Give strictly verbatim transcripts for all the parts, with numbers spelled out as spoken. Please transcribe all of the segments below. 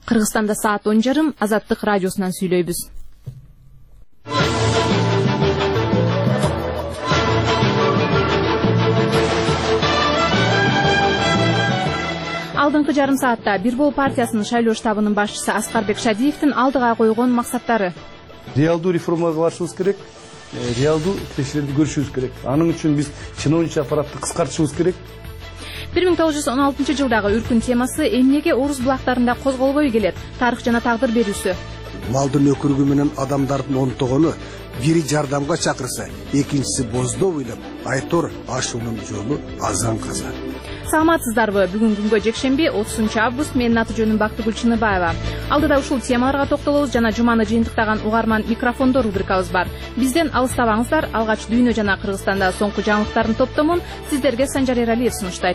Кыргызстанда саат он жарым, Азаттык радиосунан сүйлөйбүз. Алдыңкы жарым саатта Бир Бол партиясынын шайлоо штабынын башчысы Аскарбек Шадиевдин алдыга койгон максаттары. Реалдуу реформага барышыбыз керек, реалдуу текшерүүдү көрүшүбүз керек. Анын үчүн биз чиновничий аппаратты кыскартышыбыз керек. бир миң тогуз жүз он алтынчы жылдагы үркүн темасы эмнеге орус булактарында козголбой келет? Тарых жана тагдыр берүүсү. Малдын өкүрүгү менен адамдардын онтогону бири жардамга чакырса, экинчиси боздоо ойлоп, айтор ашуунун жолу азан каза. Саламатсыздарбы? Бүгүн күнгө жекшемби, отузунчу август. Менин аты жөнүм Бактыгүл Чыныбаева. Алдыда ушул темаларга токтолобуз жана жуманы жыйынтыктаган угарман микрофондо рубрикабыз бар. Бизден алыстабаңыздар. Алгач дүйнө жана Кыргызстанда соңку жаңылыктардын топтомун сиздерге Санжар Эралиев сунуштайт.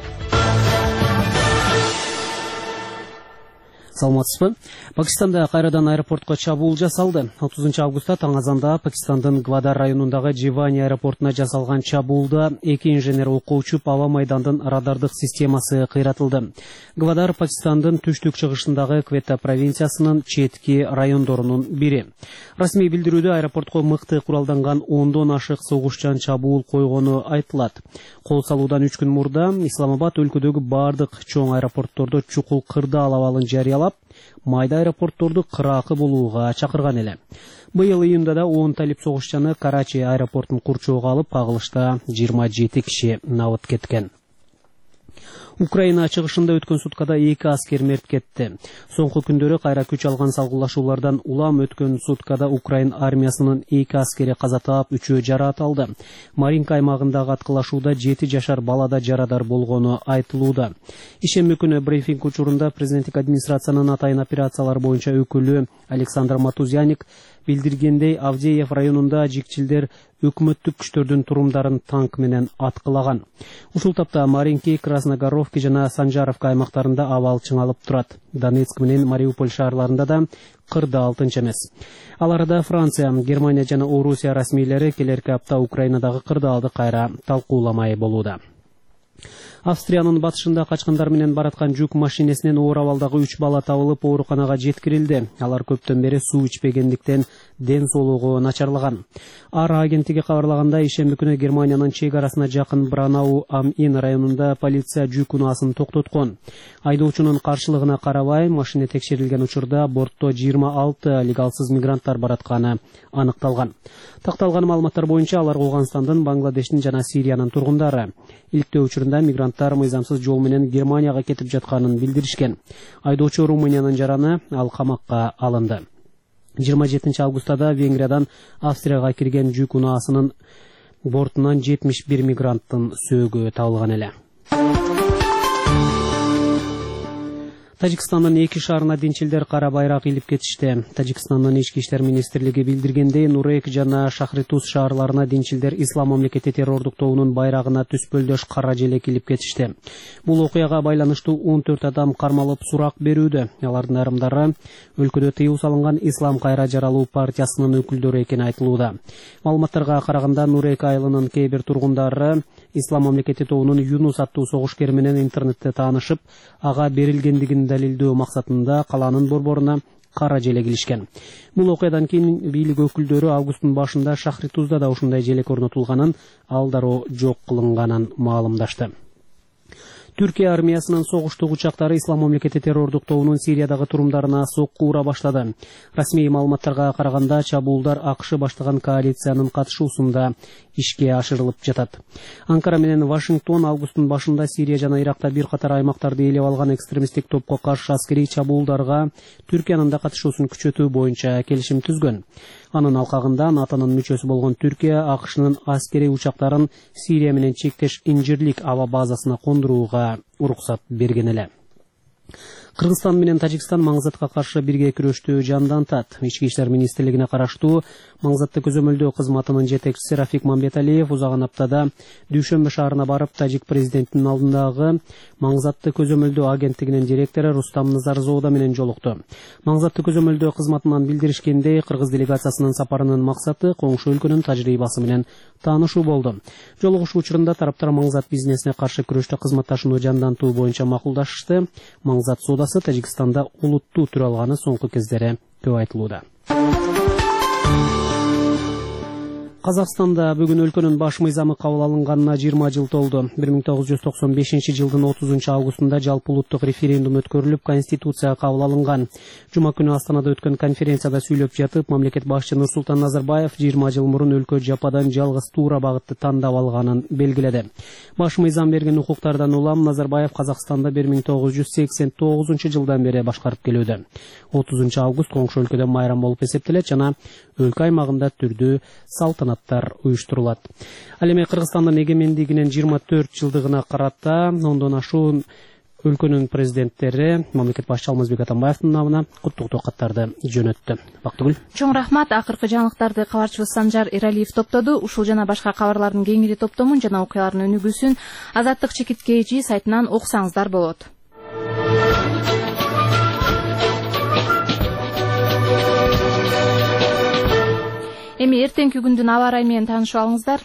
Саламатсызбы? Пакистанда кайрадан аэропортко чабуул жасалды. отузунчу августта таң азанда Пакистандын Гвадар районундагы Живани аэропортуна жасалган чабуулда эки инженер окко учуп, аба майдандын радардык системасы кыйратылды. Гвадар Пакистандын түштүк-чыгышындагы Квета провинциясынын четки райондорунун бири. Расмий билдирүүдө аэропортко мыкты куралданган ондон ашык согушчан чабуул койгону айтылат. Кол салуудан үч күн мурда Исламабад өлкөдөгү бардык чоң аэропорттордо чукул кырдаал абалын жарыялап, майда аэропортторду кыраакы болууга чакырган эле. Быйыл июнда да он талип согушчаны Карачи аэропортун курчоого алып, кагылышта жыйырма жети киши набыт кеткен. Украина чыгышында өткөн суткада эки аскер мерт кетти. Соңку күндөрү кайра күч алган салгылашуулардан улам өткөн суткада Украин армиясынын эки аскери каза таап, үчөө жараат алды. Маринка аймагындагы аткылашууда жети жашар балада жарадар болгону айтылууда. Ишемби күнү брифинг учурунда президенттик администрациянын атайын операциялар боюнча өкүлү Александр Матузяник билдиргендей, Авдеев районунда жикчилдер өкмөттүк күчтөрдүн турумдарын танк менен аткылаган. Ушул тапта Маринки, Красногоровки жана Санжаровка аймактарында абал чыңалып турат. Донецк менен Мариуполь шаарларында да кырдаал тынч эмес. Ал арада Франция, Германия жана Орусия расмийлери келерки апта Украинадагы кырдаалды кайра талкууламай болууда. Австриянын батышында качкындар менен бараткан жүк машинесинен оор абалдагы үч бала табылып, ооруканага жеткирилди. Алар көптөн бери суу ичпегендиктен ден соолугу начарлаган. Ара агенттиги кабарлаганда, ишемби күнү Германиянын чек арасына жакын Бранау ам Ин районунда полиция жүк унаасын токтоткон. Айдоочунун каршылыгына карабай, машина текшерилген учурда бортто жыйырма алты легалсыз мигранттар баратканы аныкталган. Такталган маалыматтар боюнча алар Ооганстандын, Бангладештин жана Сириянын тургундары. Иликтөө учурунда мигранттар мыйзамсыз жол менен Германияга кетип жатканын билдиришкен. Айдоочу Румыниянын жараны, ал камакка алынды. жыйырма жетинчи августада Венгриядан Австрияга кирген жүк унаасынын бортунан жетимиш бир мигранттын сөөгү табылган эле. Тажикстандын эки шаарына динчилдер кара байрак илип кетишти. Тажикстандын ички иштер министрлиги билдиргендей, Нурек жана Шахритуз шаарларына динчилдер Ислам мамлекети террордук тобунун байрагына түспөлдөш кара желек илип кетишти. Бул окуяга байланыштуу он төрт адам кармалып сурак берүүдө. Алардын айрымдары өлкөдө тыюу салынган Ислам кайра жаралуу партиясынын өкүлдөрү экени айтылууда. Маалыматтарга караганда, Нурек айылынын кээ бир тургундары Ислам мамлекети тобунун Юнус аттуу согушкер менен интернетте таанышып, ага берилгендигин далилдөө максатында калаанын борборуна кара желек илишкен. Бул окуядан кийин бийлик өкүлдөрү августтун башында Шахритузда да ушундай желек орнотулганын, ал дароо жок кылынганын маалымдашты. Түркия армиясынын согуштук учактары Ислам мамлекети террордук тобунун Сириядагы турумдарына сокку ура баштады. Расмий маалыматтарга караганда, чабуулдар АКШ баштаган коалициянын катышуусунда ишке ашырылып жатат. Анкара менен Вашингтон августтун башында Сирия жана Иракта бир катар аймактарды ээлеп алган экстремисттик топко каршы аскерий чабуулдарга Түркиянын да катышуусун күчөтүү боюнча келишим түзгөн. Анын алкагында НАТОнун мүчөсү болгон Түркия АКШнын аскерий учактарын Сирия менен чектеш инжирлик аба базасына кондурууга уруксат берген эле. Кыргызстан менен Тажикстан маңзатка каршы бирге күрөштү жандантат. Ички иштер министрлигине караштуу маңзатты көзөмөлдөө кызматынын жетекчиси Рафик Мамбеталиев узаган аптада Дүйшөмбү шаарына барып, тажик президентинин алдындагы маңзатты көзөмөлдөө агенттигинин директору Рустам Назарзоода менен жолукту. Маңзатты көзөмөлдөө кызматынан билдиришкендей, кыргыз делегациясынын сапарынын максаты коңшу өлкөнүн тажрыйбасы менен таанышуу болду. Жолугушуу учурунда тараптар маңзат бизнесине каршы күрөштө кызматташууну жандантуу боюнча макулдашышты. Маңзат соода партиясы Тажикстанда улуттуу түрө алганы соңку кездери көп айтылууда. Казакстанда бүгүн өлкөнүн баш мыйзамы кабыл алынганына жыйырма жыл толду. бир миң тогуз жүз токсон бешинчи жылдын отузунчу августунда жалпы улуттук референдум өткөрүлүп, конституция кабыл алынган. Жума күнү Астанада өткөн конференцияда сүйлөп жатып, мамлекет башчысы Нурсултан Назарбаев жыйырма жыл мурун өлкө жападан жалгыз туура багытты тандап алганын белгиледи. Баш мыйзам берген укуктардан улам Назарбаев Казакстанда бир миң тогуз жүз сексен тогузунчу жылдан бери башкарып келүүдө. отузунчу август коңшу өлкөдө майрам болуп эсептелет жана өлкө аймагында түрдүү салтанаттар уюштурулат. Ал эми Кыргызстандын эгемендигинин жыйырма төрт жылдыгына карата ондон ашуун өлкөнүн президенттери мамлекет башчысы Алмазбек Атамбаевдин намына куттуктоо каттарды жөнөттү. Бактыгүл. Чоң рахмат. Акыркы жаңылыктарды кабарчыбыз Санжар Эралиев топтоду. Ушул жана башка кабарлардын кеңири топтомун жана окуялардын өнүгүүсүн Азаттык чекиткейчи сайтынан окусаңыздар болот. Эми эртеңки күндүн аба ырайы менен таанышып алыңыздар.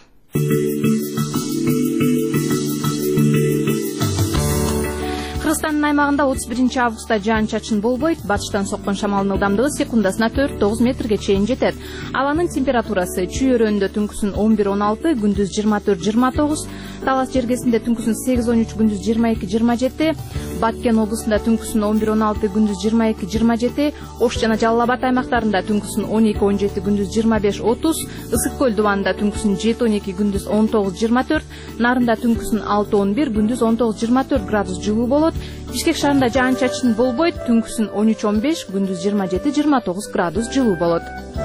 Кыргызстандын аймагында отуз биринчи августта жаан-чачын болбойт. Батыштан соккон шамалдын ылдамдыгы секундасына төрт тогуз метрге чейин жетет. Абанын температурасы чүй өрөөнүндө түнкүсүн он бир он алты, күндүз жыйырма төрт жыйырма тогуз, Талас жергесинде түнкүсүн сегиз он үч, күндүз жыйырма эки жыйырма жети, Баткен облусунда түнкүсүн он бир он алты, күндүз жыйырма эки жыйырма жети, Ош жана Жалал Абад аймактарында түнкүсүн он эки он жети, күндүз жыйырма беш отуз, Ысык көл дубанында түнкүсүн жети он эки, күндүз он тогуз жыйырма төрт, Нарында түнкүсүн алты он бир, күндүз он тогуз жыйырма төрт градус жылуу болот. Бишкек шаарында жаан-чачын болбойт, түнкүсүн он үч он беш, күндүз жыйырма жети жыйырма тогуз градус жылуу болот.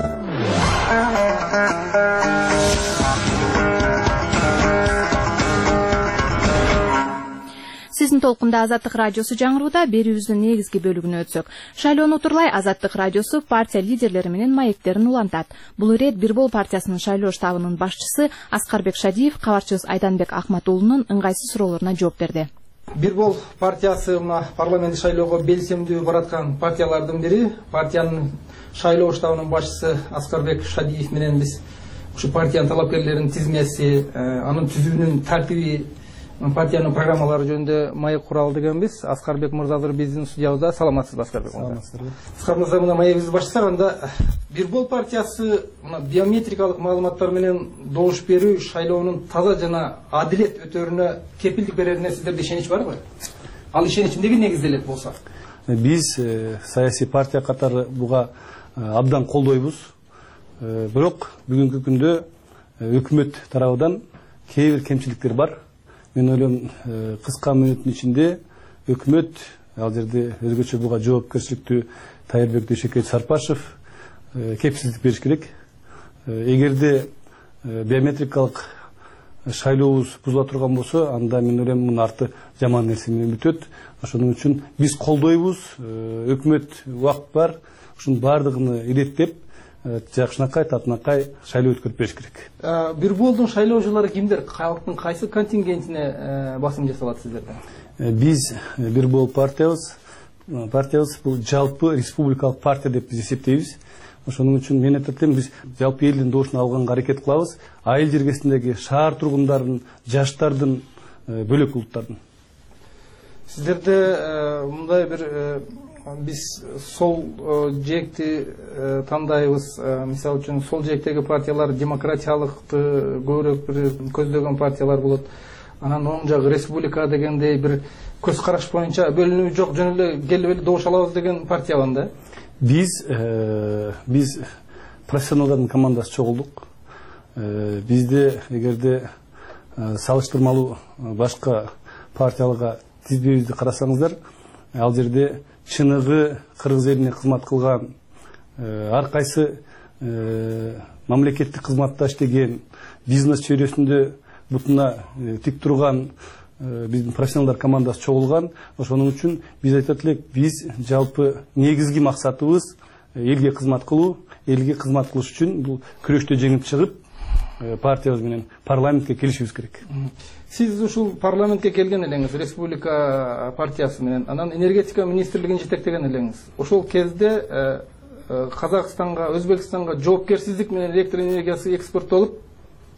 Сиздин толкунда Азаттык радиосу жаңырууда. Берүүбүздүн негизги бөлүгүнө өтсөк. Шайлоону утурлай Азаттык радиосу партия лидерлери менен маектерин улантат. Бул ирет Бир Бол партиясынын шайлоо штабынын башчысы Аскарбек Шадиев кабарчыбыз Айданбек Акматуулунун ыңгайсыз суроолоруна жооп берди. Бир Бол партиясы парламенттик шайлоого белсемдүү бараткан партиялардын бири. Партиянын шайлоо штабынын башчысы Аскарбек Шадиев менен биз ушу партиянын талапкерлеринин тизмеси, анын түзүүнүн тартиби, партиянын программалары жөнүндө маек куралы дегенбиз. Аскарбек мырза азыр биздин студиябызда. Саламатсызбы, Аскарбек мырза? Аскар мырза, мына маегибизди баштасак, анда Бир Бол партиясы биометрикалык маалыматтар менен добуш берүү шайлоонун таза жана адилет өтөрүнө кепилдик берерине сиздерде ишенич барбы? Ал ишенич эмнеге негизделет болсо? Биз саясий партия катары буга абдан колдойбуз. Бирок бүгүнкү күндө өкмөт тарабынан кээ бир кемчиликтер бар. Мен ойлойм, кыска мүнөттүн ичинде өкмөт ал жерде өзгөчө буга жоопкерчиликтүү Тайырбек Дөшөкөй Сарпашев кепсиздик бериш керек. Эгерде биометрикалык шайлообуз бузула турган болсо, анда мен ойлойм мунун арты жаман нерсе менен бүтөт. Ошону үчүн биз колдойбуз. Өкмөт убакыт бар. Ушунун баардыгын иреттеп, жакшынакай, татынакай шайлоо өткөрүп бериш керек. Бир Болдун шайлоочулары кимдер? Калктын кайсы контингентине басым жасалат сиздерде? Биз Бир Бол партиябыз, партиябыз бул жалпы республикалык партия деп биз эсептейбиз. Ошонун үчүн мен айтатым, биз жалпы элдин доошун алганга аракет кылабыз. Айыл жергесиндеги шаар тургундарын, жаштардын, бөлөк улуттардын. Сиздерде мындай бир биз сол жээкти тандайбыз. Мисалы үчүн сол жээктеги партиялар демократиялыкты көбүрөөк бир көздөгөн партиялар болот. Анан оң жагы республика дегендей бир көз караш боюнча бөлүнүү жок, жөн эле келип эле добуш алабыз деген партиялан да. Биз биз профессионалдардын командасы чогулдук. Бизде эгерде салыштырмалуу башка партияларга тизбебизди карасаңыздар, ал жерде чыныгы кыргыз элине кызмат кылган, ар кайсы мамлекеттик кызматта иштеген, бизнес чөйрөсүндө бутуна тик турган биздин профессионалдар командасы чогулган. Ошонун үчүн биз айтат элек, биз жалпы негизги максатыбыз элге кызмат кылуу. Элге кызмат кылыш үчүн бул күрөштө жеңип чыгып, партиябыз менен парламентке келишибиз керек. Сиз ушул парламентке келген элеңиз, республика партиясы менен, анан энергетика министрлигин жетектеген элеңиз. Ошол кезде Казакстанга, Өзбекстанга жоопкерсиздик менен электр энергиясы экспорттолуп,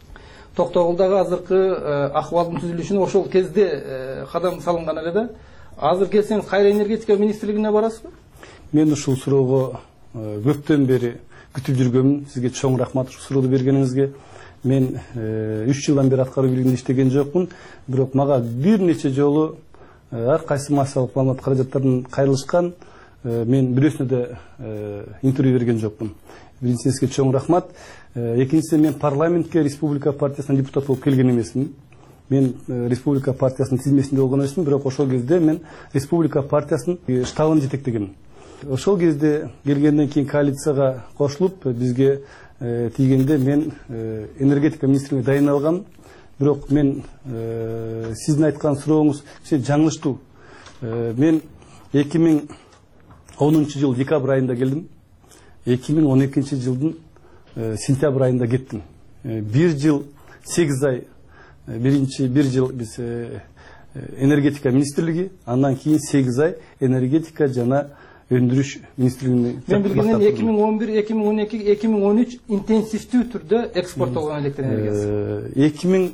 Токтогулдагы азыркы акыбалдын түзүлүшүнө ошол кезде кадам салынган эле да. азыр келсеңиз кайра энергетика министрлигине барасызбы? Мен ушул суроого көптөн бери күтүп жүргөмүн. Сизге чоң рахмат ушул суроону бергениңизге. Мен үч жылдан бери аткаруу бийлигинде иштеген жокмун, бирок мага бир нече жолу ар кайсы массалык маалымат каражаттарынан кайрылышкан. Мен бирөөсүнө да интервью берген жокмун. Биринчиден сизге чоң рахмат. Экинчиден мен парламентке республика партиясынан депутат болуп келген эмесмин. Мен республика партиясынын тизмесинде болгон эмесмин, бирок ошол кезде мен республика партиясынын штабын жетектегенмин. Ошол кезде келгенден кийин коалицияга кошулуп бизге тийгенде мен энергетика министрлигине дайындалгам. Бирок мен сиздин айткан сурооңуз жаңылыштуу. Мен эки миң онунчу жыл декабрь айында келдим. эки миң он экинчи жылдын сентябрь айында кеттим. Бир жыл сегиз ай, биринчи бир жыл биз энергетика министрлиги, андан кийин сегиз ай энергетика жана өндүрүш министрлигинин. Мен билгенден эки миң он бир, эки миң он эки, эки миң он үч интенсивдүү түрдө экспорттолгон электр энергиясы. эки миң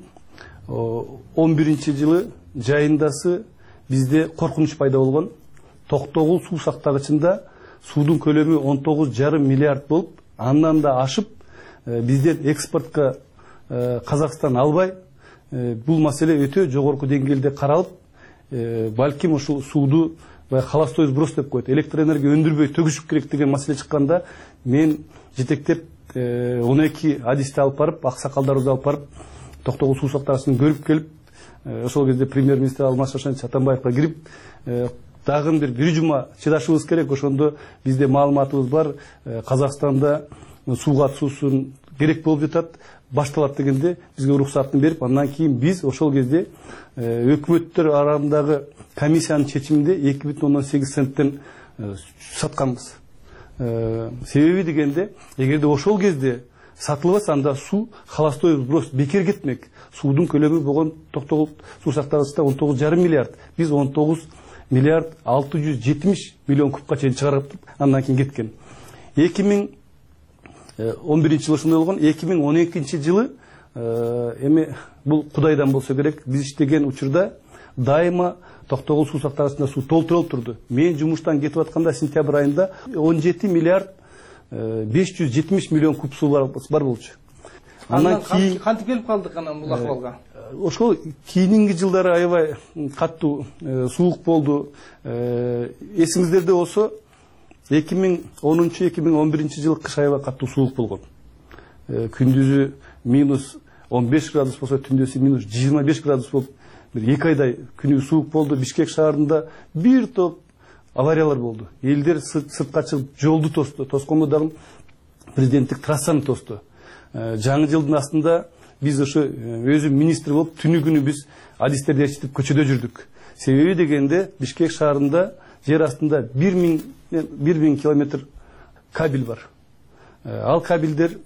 он биринчи жылы жайындасы бизде коркунуч пайда болгон. Токтогул суу сактагычында суудун көлөмү он тогуз жарым миллиард болуп, андан да ашып, бизден экспортко Казакстан албай, бул маселе өтө жогорку деңгээлде каралып, балким ушул сууду холостой сброс деп коет, электр энергия өндүрбөй төгүшүп керек деген маселе чыкканда, мен жетектеп он эки адисти алып барып, аксакалдарды алып барып, Токтогул суу сактагычын көрүп келип, ошол кезде премьер-министр Алмаз Шашенович Атамбаевга кирип, дагы бир бир жума чыдашыбыз керек, ошондо бизде маалыматыбыз бар, Казакстанда сууга суусун керек болуп жатат, башталат дегенде бизге уруксатын берип, андан кийин биз ошол кезде өкмөттөр арасындагы комиссиянын чечиминде эки бүтүн ондон сегиз центтен сатканбыз. Себеби дегенде, эгерде ошол кезде сатылбаса, анда суу холостой сброс бекер кетмек. Суудун көлөмү болгон Токтогул суу сактагычта он тогуз жарым миллиард. Биз он тогуз миллиард алты жүз жетимиш миллион кубка чейин чыгарып, андан кийин кеткен. эки миң он биринчи жылы ошондой болгон. эки миң он экинчи жылы эми бул Кудайдан болсо керек, биз иштеген учурда дайыма Токтогул суу сактагычында суу толтурулуп турду. Мен жумуштан кетип атканда сентябрь айында он жети миллиард беш жүз жетимиш миллион куб суу бар болчу. Андан кийин кантип келип калдык анан бул акыбалга? Ошол кийинки жылдары аябай каттуу суук болду. Эсиңиздерде болсо эки миң онунчу эки миң он биринчи жылы кыш аябай каттуу суук болгон. Күндүзү минус он беш градус болсо, түндөсү минус жыйырма беш градус болуп, бир эки айдай күнү суук болду. Бишкек шаарында бир топ авариялар болду. Элдер сыртка чыгып жолду тосту. Тоскондо дагы президенттик трассаны тосту. Жаңы жылдын астында биз ошо өзүм министр болуп, түнү күнү биз адистерди ээрчитип көчөдө жүрдүк. Себеби дегенде Бишкек шаарында жер астында бир миң километр кабель бар. Ал кабелдер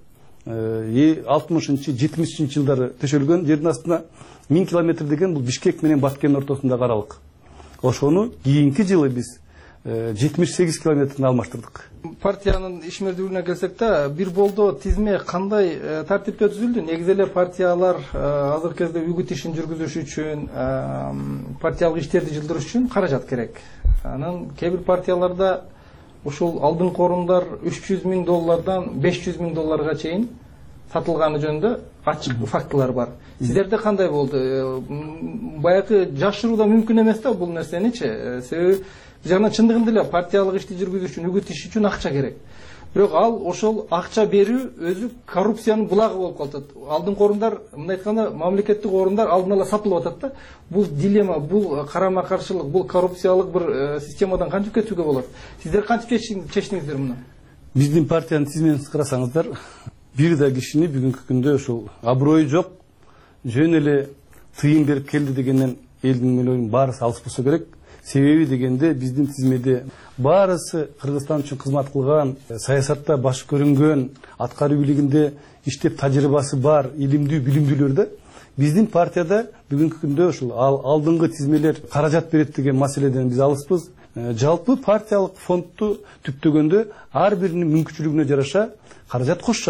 алтымышынчы жетимишинчи жылдары төшөлгөн. Жердин астына миң километр деген бул Бишкек менен Баткендин ортосундагы аралык. Ошону кийинки жылы биз жетимиш сегиз километрин алмаштырдык. Партиянын ишмердүүлүгүнө келсек да, бир болдо тизме кандай тартипте түзүлдү? Негизи эле партиялар азыркы кезде үгүт ишин жүргүзүш үчүн, партиялык иштерди жылдырыш үчүн каражат керек. Анан кээ бир партияларда ушул алдыңкы орундар үч жүз миң доллардан беш жүз миң долларга чейин сатылганы жөнүндө ачык фактылар бар. Сиздерде кандай болду? Баягы жашыруу да мүмкүн эмес да бул нерсеничи. Себеби жана чындыгында эле партиялык ишти жүргүзүш үчүн, үгүт иш үчүн акча керек. Бирок ал ошол акча берүү өзү коррупциянын булагы болуп калат. Алдыңкы орундар, мындай айтканда, мамлекеттик орундар алдын ала сатылып атат да. Бул дилемма, бул карама каршылык, бул коррупциялык бир системадан кантип кетүүгө болот? Сиздер кантип чечтиңиздер муну? Биздин партиянын тизмесин карасаңыздар, бир да кишини бүгүнкү күндө ушул аброю жок, жөн эле тыйын берип келди дегенден элдин мөлөөнүн баарысы алыс болсо керек. Себеби дегенде биздин тизмеде баарысы Кыргызстан үчүн кызмат кылган, саясатта баш көрүнгөн, аткаруу бийлигинде иштеп тажрыйбасы бар, илимдүү, билимдүүлөр да. Биздин партияда бүгүнкү күндө ушул алдыңкы тизмелер каражат берет деген маселеден биз алыспыз. Жалпы партиялык фондду түптөгөндө ар биринин мүмкүнчүлүгүнө жараша каражат кошушат.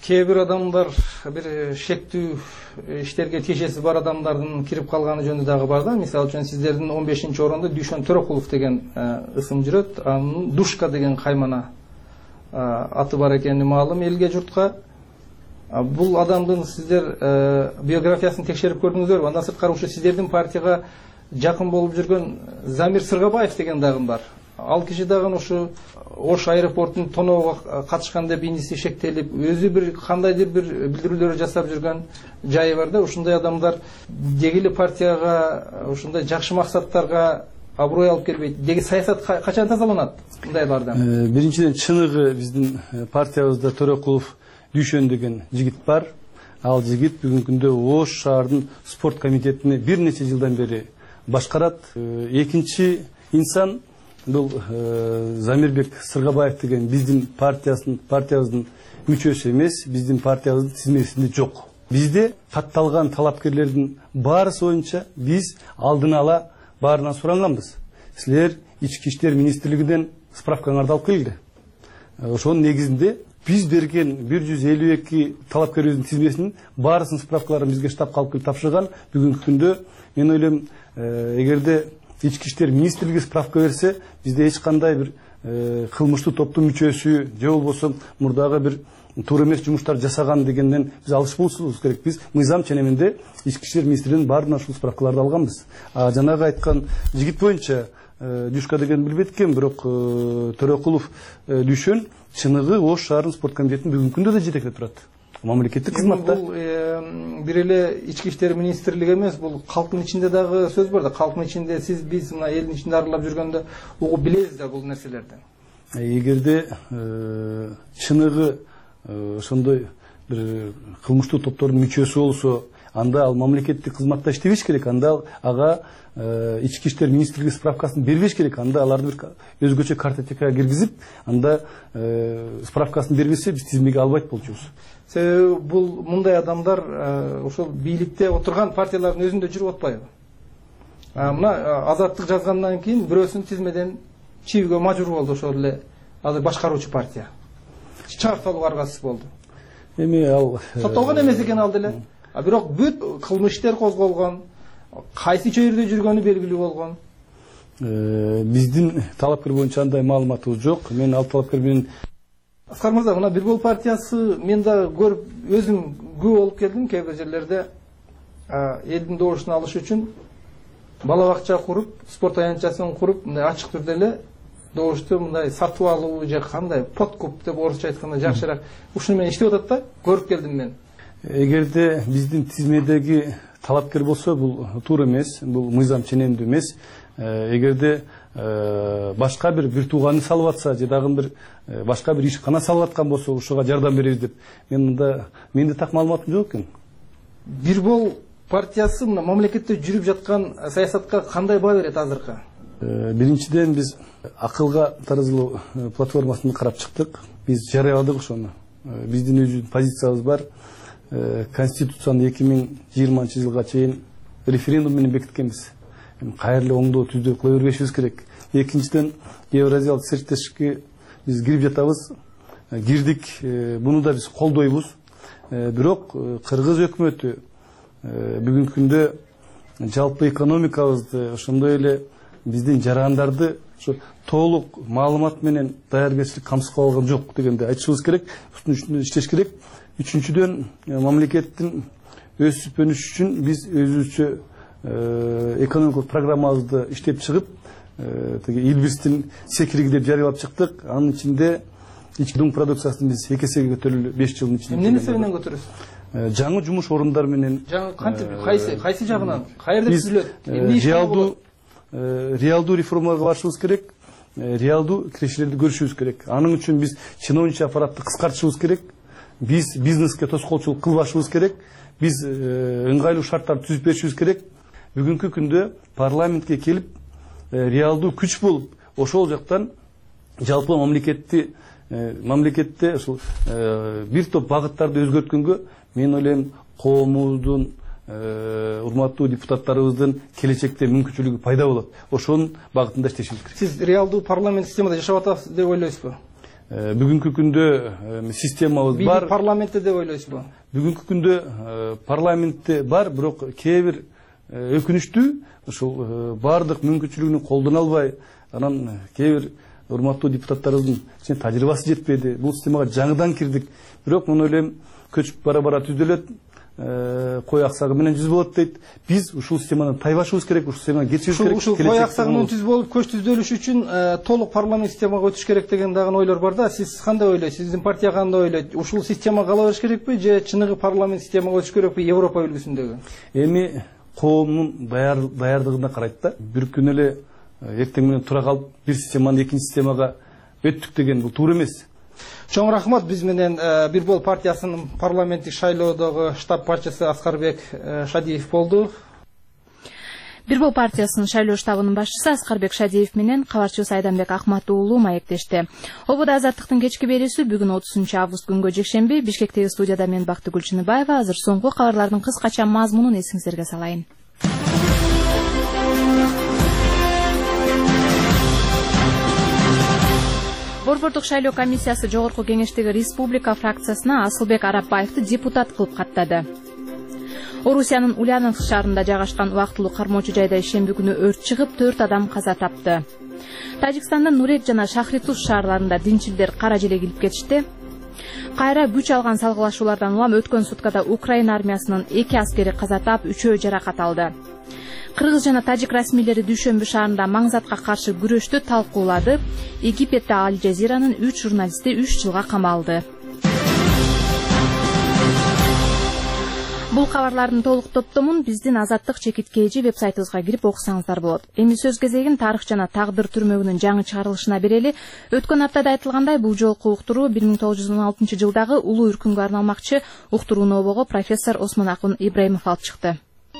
кээ бир адамдар бир шектүү иштерге тиешеси бар адамдардын кирип калганы жөнүндө дагы бар да. Мисалы үчүн сиздердин он бешинчи орунда Дүйшөн Төрөкулов деген ысым жүрөт. Анын Душка деген каймана аты бар экени маалым элге, журтка. Бул адамдын сиздер биографиясын текшерип көрдүңүздөрбү? Андан сырткары ушу сиздердин партияга жакын болуп жүргөн Замир Сыргабаев деген дагы бар. Ал киши дагы ушу Ош аэропортун тоноого катышкан деп иниси шектелип, өзү бир кандайдыр бир билдирүүлөр жасап жүргөн жайы бар да. Ушундай адамдар деги эле партияга ушундай жакшы максаттарга аброй алып келбейт. Деги саясат качан тазаланат мындайлардан? Биринчиден, чыныгы биздин партиябызда Төрөкулов Дүйшөн деген жигит бар. Ал жигит бүгүнкү күндө Ош шаардын спорт комитетине бир нече жылдан бери башкарат. Экинчи инсан бул Замирбек Сыргабаев деген биздин партиясын партиябыздын мүчөсү эмес, биздин партиябыздын тизмесинде жок. Бизде катталган талапкерлердин баарысы боюнча биз алдын ала баарынан суранганбыз. Силер ички иштер министрлигинен справкаңарды алып келди. Ошонун негизинде биз берген бир жүз элүү эки талапкерибиздин тизмесинин баарысынын справкаларын бизге штабка алып келип тапшырган. Бүгүнкү күндө мен ойлойм, эгерде ички иштер министрлиги справка берсе, бизде эч кандай бир кылмыштуу топтун мүчөсү же болбосо мурдагы бир туура эмес жумуштар жасаган дегенден биз алыс болушубуз керек. Биз мыйзам ченеминде ички иштер министрлигинин баарынан ушул справкаларды алганбыз. Жанагы айткан жигит боюнча Дюшка деген билбейт экен, бирок Төрөкулов Дүйшөн чыныгы Ош шаарынын спорт комитетинин бүгүнкү күндө да жетектеп турат. Мамлекеттик кызматта. Бул бир эле ички иштер министрлиги эмес, бул калктын ичинде дагы сөз бар да. Калктын ичинде сиз биз мына элдин ичинде аралап жүргөндө угуп билебиз да бул нерселерди. Эгерде чыныгы ошондой бир кылмыштуу топтордун мүчөсү болсо, анда ал мамлекеттик кызматта иштебеш керек. Анда ага ички иштер министрлиги справкасын бербеш керек. Анда аларды бир өзгөчө картотекага киргизип, анда справкасын бербесе биз тизмеге албайт болчубуз. Себеби бул мындай адамдар ошол бийликте отурган партиялардын өзүндө жүрүп атпайбы? Мына Азаттык жазгандан кийин бирөөсүн тизмеден чийүүгө мажбур болду ошол эле азыр башкаруучу партия. Чыгарып аргасыз болду. Эми ал соттолгон эмес экен ал деле. А бирок бүт кылмыш иштер козголгон, кайсы чөйрөдө жүргөнү белгилүү болгон. Биздин талапкер боюнча андай маалыматыбыз жок. Мен ал талапкер менен Аскар мырза, мына Бир Бол партиясы мен да көрүп, өзүм күбө болуп келдим. Кээ бир жерлерде элдин добушун алыш үчүн бала бакча куруп, спорт аянтчасын куруп, мындай ачык түрдө эле добушту мындай сатып алуу же кандай подкуп деп орусча айтканда жакшыраак ушуну менен иштеп атат да, көрүп келдим мен. Эгерде биздин тизмедеги талапкер болсо, бул туура эмес, бул мыйзам ченемдүү эмес. Эгерде башка бир бир тууганы салып атса, же дагы бир башка бир ишкана салып аткан болсо, ушуга жардам беребиз деп, мен мында менде так маалыматым жок экен. Бир Бол партиясы мына мамлекетте жүрүп жаткан саясатка кандай баа берет азыркы? Биринчиден, биз акылга таразылоо платформасын карап чыктык. Биз жарыяладык ошону. Биздин өзүбүздүн позициябыз бар. Конституцияны эки миң жыйырманчы жылга чейин референдум менен бекиткенбиз. Кайрылы оңдоо түздөө кыла бербешибиз керек. Экинчиден, Евразиялык сериктештикке биз кирип жатабыз. Кирдик, буну да биз колдойбуз. Бирок Кыргыз өкмөтү бүгүнкү күндө жалпы экономикабызды, ошондой эле биздин жарандарды ошо толук маалымат менен даяргерчилик камсыз кыла алган жок дегенди айтышыбыз керек. Ушунун үстүнө иштеш керек. Үчүнчүдөн, мамлекеттин өсүп өнүшүшү үчүн биз өзүбүзчө экономикалык программабызды иштеп чыгып, теги Илбирстин секириги деп жарыялап чыктык. Анын ичинде ички дуң продукциясын биз эки эсеге көтөрүлүп беш жылдын ичинде. Эмне себептен көтөрөбүз? Жаңы жумуш орундар менен. Жаңы кантип, кайсы кайсы жагынан? Каерде түзүлөт? Реалдуу реалдуу реформага барышыбыз керек. Реалдуу кирешелерди көрүшүбүз керек. Анын үчүн биз чиновничий аппаратты кыскартышыбыз керек. Биз бизнеске тоскоолчулук кылбашыбыз керек. Биз ыңгайлуу шарттарды түзүп беришибиз керек. Бүгүнкү күндө парламентке келип, реалдуу күч болуп, ошол жактан жалпы мамлекетти мамлекетте ушул бир топ багыттарды өзгөрткөнгө мен ойлойм коомубуздун урматтуу депутаттарыбыздын келечекте мүмкүнчүлүгү пайда болот. Ошонун багытында иштешибиз керек. Сиз реалдуу парламент системада жашап атасыз деп ойлойсузбу? бүгүнкү күндө системабыз бар. Парламентте деп ойлойсузбу? Бүгүнкү күндө парламентте бар, бирок кээ бир өкүнүчтүү ушул баардык мүмкүнчүлүгүн колдоно албай, анан кээ бир урматтуу депутаттарыбыздын тажрыйбасы жетпеди. Бул системага жаңыдан кирдик. Бирок муну элем көчүп бара-бара түзөлөт, кой аксагы менен жүз болот дейт. Биз ушул системаны тайбашыбыз керек, ушул системаны кечирибиз керек. Ушул кой аксагы менен түз болуп көч түзөлүш үчүн толук парламент системага өтүш керек деген дагы ойлор бар да. Сиз кандай ойлойсуз? Сиздин партия кандай ойлойт? Ушул система кала бериш керекпи же чыныгы парламент системага өтүш керекпи Европа үлгүсүндөгү? Эми коомдун даярдыгына карайт да. Бир күн эле эртең менен тура калып бир системаны экинчи системага өттүк деген бул туура эмес. Чоң рахмат. Биз менен Бир Бол партиясынын парламенттик шайлоодогу штаб башчысы Аскарбек Шадиев болду. Бир Бол партиясынын шайлоо штабынын башчысы Аскарбек Шадиев менен кабарчыбыз Айданбек Акмат уулу маектешти. Ободо азаттыктын кечки берүүсү бүгүн отузунчу август күнгө жекшемби Бишкектеги студияда мен Бактыгүл Чыныбаева. Азыр соңку кабарлардын кыскача мазмунун эсиңиздерге салайын. Борбордук шайлоо комиссиясы жогорку кеңештеги республика фракциясына Асылбек Арапбаевди депутат кылып каттады. Орусиянын Ульяновск шаарында жайгашкан убактылуу кармоочу жайда шемби күнү өрт чыгып, төрт адам каза тапты. Тажикстандын Нурек жана Шахритуш шаарларында динчилдер кара желе килип кетишти. Кайра күч алган салгылашуулардан улам өткөн суткада Украина армиясынын эки аскери каза тап, үчөө жаракат алды. Кыргыз жана тажик расмийлери Дүйшөмбү шаарында маңзатка каршы күрөштү талкуулады. Египетте Аль Жазиранын үч журналисти үч жылга камалды. Бул кабарлардын толук топтомун биздин Азаттык чекиткейжи вебсайтыбызга кирип окусаңыздар болот. Эми сөз кезегин тарых жана тагдыр түрмөгүнүн жаңы чыгарылышына берели. Өткөн аптада айтылгандай, бул жолку уктуруу бир миң тогуз жүз он алтынчы жылдагы улуу үркүнгө арналмакчы. Уктурууну обого профессор Осмонакун Ибраимов алып чыкты.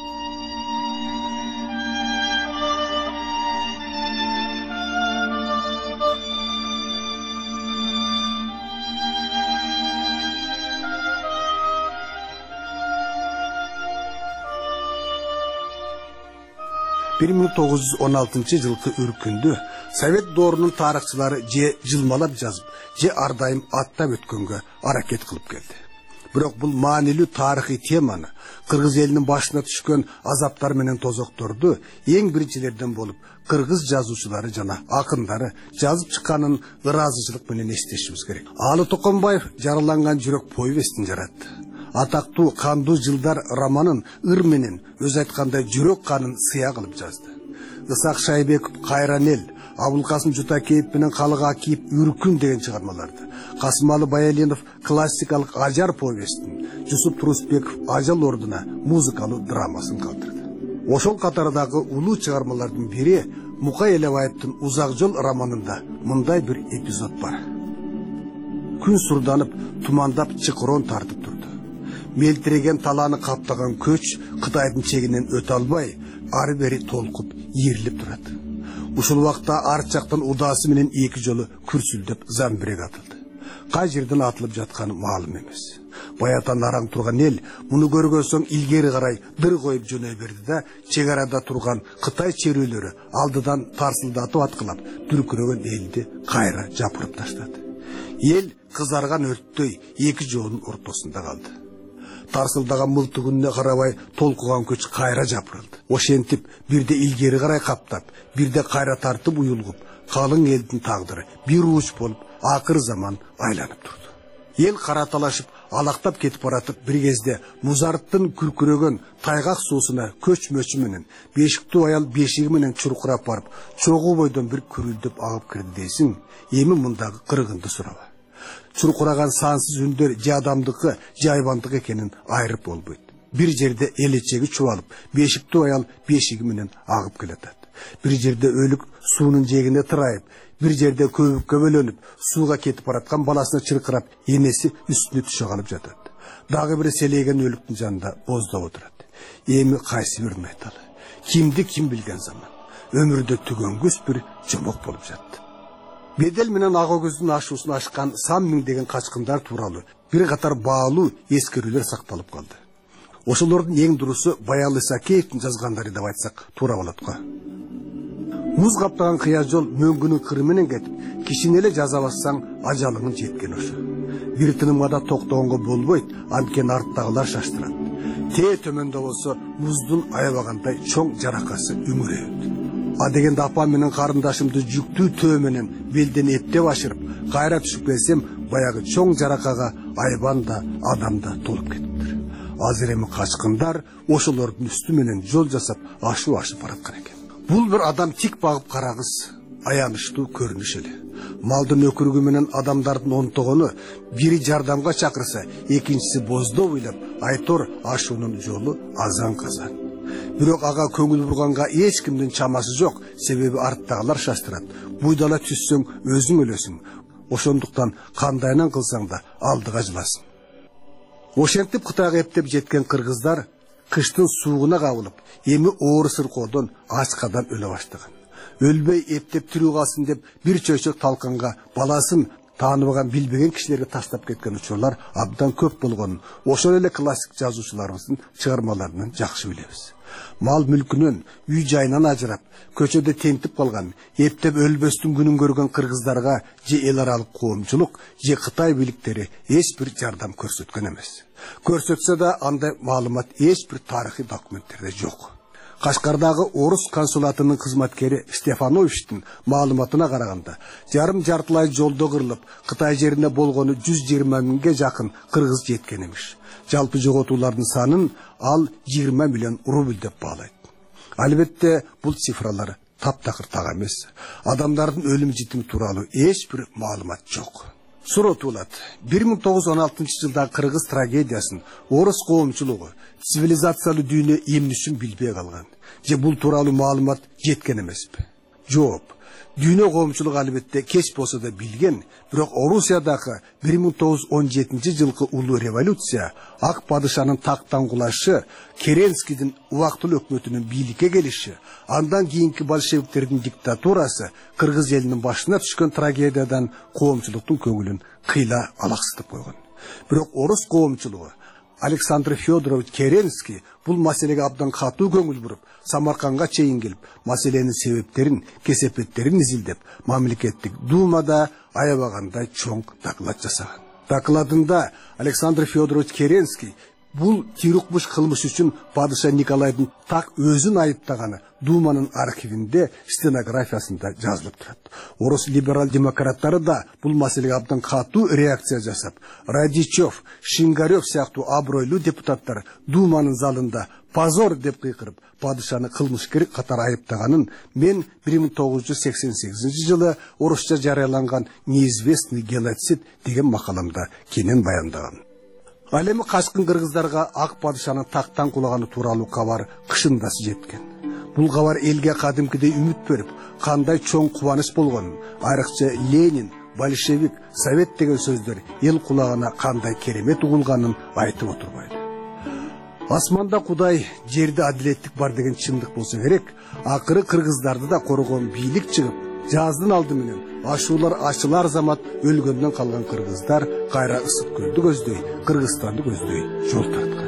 бир миң тогуз жүз он алтынчы жылкы үркүндү Совет доорунун тарыхчылары же жылмалап жазып, же ар дайым аттап өткөнгө аракет кылып келди. Бирок бул маанилүү тарыхый теманы, кыргыз элинин башына түшкөн азаптар менен тозокторду эң биринчилерден болуп кыргыз жазуучулары жана акындары жазып чыкканын ыраазычылык менен эстешибиз керек. Алы Токонбаев жараланган жүрөк повестин жаратты. Атактуу Кандуу жылдар романын ыр менен өз айткандай жүрөк канын сыя кылып жазды. Ысак Шайбеков Кайран эл, Абулкасым Жутакеев менен Калык Акиев Үркүн деген чыгармаларды, Касымалы Баяленов классикалык Ажар повестин, Жусуп Турусбеков Ажал ордуна музыкалуу драмасын калтырды. Ошол катардагы улуу чыгармалардын бири Мукай Элебаевдин Узак жол романында мындай бир эпизод бар. Күн сурданып, тумандап чыкырон тартып турду. Мелтиреген таланы каптаган көч Кытайдын чегинен өтө албай, ары бери толкуп, ийрилип турат. Ушул убакта арт жактан удаасы менен эки жолу күрсүлдөп замбирек атылды. Кай жерден атылып жатканы маалым эмес. Баятан араң турган эл муну көргөн соң илгери карай дыр коюп жөнөй берди да, чек арада турган Кытай черүүлөрү алдыдан тарсылдатып аткылап, дүркүрөгөн элди кайра жапырып таштады. Эл кызарган өрттөй эки жоонун ортосунда калды. Тарсылдаган мылтыгүнүнө карабай толкуган көч кайра жапырылды. Ошентип бирде илгери карай каптап, бирде кайра тартып уюлгуп, калың элдин тагдыры бир уч болуп акыр заман айланып турду. Эл караталашып, алактап кетип баратып, бир кезде музарттын күркүрөгөн тайгак суусуна көч мөчү менен бешиктүү аял бешиги менен чуркурап барып, чогуу бойдон бир күрүлдөп агып кирди дейсиң, эми мындагы кыргынды сураба. Чуркураган сансыз үндөр же адамдыкы, же айбандык экенин айрып болбойт. Бир жерде элечеги чубалып, бешиктүү аял бешиги менен агып келатат. Бир жерде өлүк суунун жээгине тырайып, бир жерде көбүк көбөлөнүп, сууга кетип бараткан баласына чыркырап, энеси үстүнө түшө калып жатат. Дагы бир селеген өлүктүн жанында боздоп отурат. Эми кайсы бирин айталы? Кимди ким билген заман? Өмүрдө түгөнгүс бир жомок болуп жатты. Бедел менен ак өгүздүн ашуусун ашкан сан миңдеген качкындар тууралуу бир катар баалуу эскерүүлөр сакталып калды. Ошолордун эң дурусу Баял Исакеевдин жазгандары деп айтсак туура болот го. Муз каптаган кыя жол мөңгүнүн кыры менен кетип, кишини эле жаза бассаң ажалыңын жеткен ошо. Бир тынымга да токтогонго болбойт, анткени арттагылар шаштырат. Тээ төмөндө болсо муздун аябагандай чоң жаракасы үңүрөйт. А дегенде апам менен карындашымды жүктүү төө менен белден эптеп ашырып, кайра түшүп келсем, баягы чоң жаракага айбан да адам да толуп кетиптир. Азыр эми качкындар ошолордун үстү менен жол жасап ашуу ашып бараткан экен. Бул бир адам тик багып карагыз, аянычтуу көрүнүш эле. Малдын өкүрүгү менен адамдардын онтогону бири жардамга чакырса, экинчиси боздоо ыйлап, айтор ашуунун жолу азан казан. Бирок ага көңүл бурганга эч кимдин чамасы жок, себеби арттагылар шаштырат. Буйдала түссөң өзүң өлөсүң. Ошондуктан кандайынан кылсаң да алдыга жыласың. Ошентип Кытайга эптеп жеткен кыргыздар кыштын суугуна кабылып, эми оор сыркоодон ачкадан өлө баштаган. Өлбөй эптеп тирүү калсын деп бир чөйчөк талканга баласын тааныбаган билбеген кишилерге таштап кеткен учурлар абдан көп болгонун ошол эле классик жазуучуларыбыздын чыгармаларынан жакшы билебиз. Мал мүлкүнөн, үй жайынан ажырап, көчөдө тентип калган, эптеп өлбөстүн күнүн көргөн кыргыздарга же эл аралык коомчулук, же Кытай бийликтери эч бир жардам көрсөткөн эмес. Көрсөтсө да андай маалымат эч бир тарыхый документтерде жок. Кашкардагы орус консулатынын кызматкери Стефановичтин маалыматына караганда, жарым жартылай жолдо кырылып, Кытай жеринде болгону жүз жыйырма миңге жакын кыргыз жеткен эмиш. Жалпы жоготуулардын санын ал жыйырма миллион рубль деп баалайт. Албетте бул цифралар таптакыр так эмес. Адамдардын өлүм житими тууралуу эч бир маалымат жок. Суротулат. бир миң тогуз жүз он алтынчы жылдагы кыргыз трагедиясын орус коомчулугу цивилизациялуу дүйнө эмнүшүн билбей калган. Же бул тууралуу маалымат жеткен эмеспи? Жооп. Дүйнө коомчулугу албетте кеч болсо да билген, бирок Орусиядагы бир миң тогуз жүз он жетинчи жылкы улуу революция, ак падышанын тактан кулашы, Керенскийдин убактылуу өкмөтүнүн бийликке келиши, андан кийинки большевиктердин диктатурасы кыргыз элинин башына түшкөн трагедиядан коомчулуктун көңүлүн кыйла алаксытып койгон. Бирок орус коомчулугу Александр Федорович Керенский бул маселеге абдан катуу көңүл буруп, Самарканга чейин келип, маселенин себептерин, кесепеттерин изилдеп, мамлекеттик думада аябагандай чоң доклад жасаган. Докладында Александр Федорович Керенский бул тирукмуш кылмыш үчүн падыша Николайдын так өзүн айыптаганы Думанын архивинде стенографиясында жазылып турат. Орус либерал демократтары да бул маселеге абдан катуу реакция жасап, Радичев, Шингарев сыяктуу абройлуу депутаттар Думанын залында позор деп кыйкырып, падышаны кылмышкер катары айыптаганын мен бир миң тогуз жүз сексен сегизинчи жылы орусча жарыяланган «Неизвестный геноцид» деген макаламда кенен баяндаган. Ал эми качкын кыргыздарга ак падышанын тактан кулаганы тууралуу кабар кышындасы жеткен. Бул кабар элге кадимкидей үмүт берип, кандай чоң кубаныч болгонун, айрыкча Ленин, большевик, совет деген сөздөр эл кулагына кандай керемет угулганын айтып отурбайт. Асманда Кудай, жерде адилеттик бар деген чындык болсо керек, акыры кыргыздарды да коргон бийлик чыгып, жаздын алды менен ашуулар ачылар замат өлгөндөн калган кыргыздар кайра ысык көлдү көздөй, Кыргызстанды көздөй жол тарткан.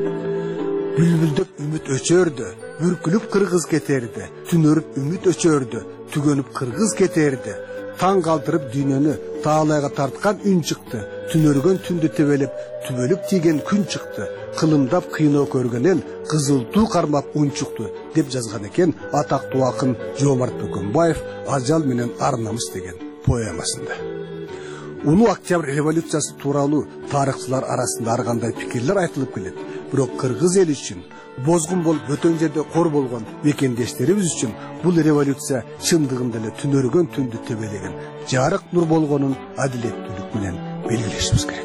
Бүлбүлдөп үмүт өчөрдү, бүркүлүп кыргыз кетерди, түнөрүп үмүт өчөрдү, түгөнүп кыргыз кетерди. Таң калтырып дүйнөнү таалайга тарткан үн чыкты, түнөргөн түндү тебелеп, түбөлүп тийген күн чыкты. Кылымдап кыйноо көргөн эл кызыл туу кармап унчукту деп жазган экен атактуу акын Жоомарт Бөкөнбаев Ажал менен ар намыс деген поэмасында. Улуу Октябрь революциясы тууралуу тарыхчылар арасында ар кандай пикирлер айтылып келет. Бирок кыргыз эли үчүн бозгун болуп бөтөн жерде кор болгон мекендештерибиз үчүн бул революция чындыгында эле түнөргөн түндү тебелеген жарык нур болгонун адилеттүүлүк менен белгилешибиз керек.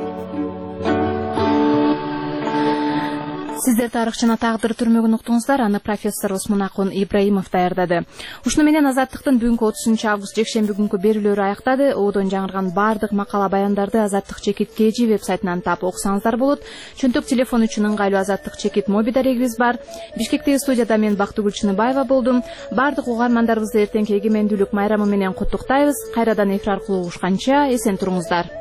Сиздер тарыхчыны тагдыр түрмөгүн уктуңуздар, аны профессор Осмонакун Ибраимов даярдады. Ушуну менен Азаттыктын бүгүнкү отузунчу август жекшемби күнкү берүүлөрү аяктады. Оодон жаңырган бардык макала баяндарды Азаттык чекит кж вебсайтынан таап окусаңыздар болот. Чөнтөк телефон үчүн ыңгайлуу Азаттык чекит моби дарегибиз бар. Бишкектеги студияда мен Бактыгүл Чыныбаева болдум. Бардык угармандарыбызды эртеңки эгемендүүлүк майрамы менен куттуктайбыз. Кайрадан эфир аркылуу угушканча эсен туруңуздар.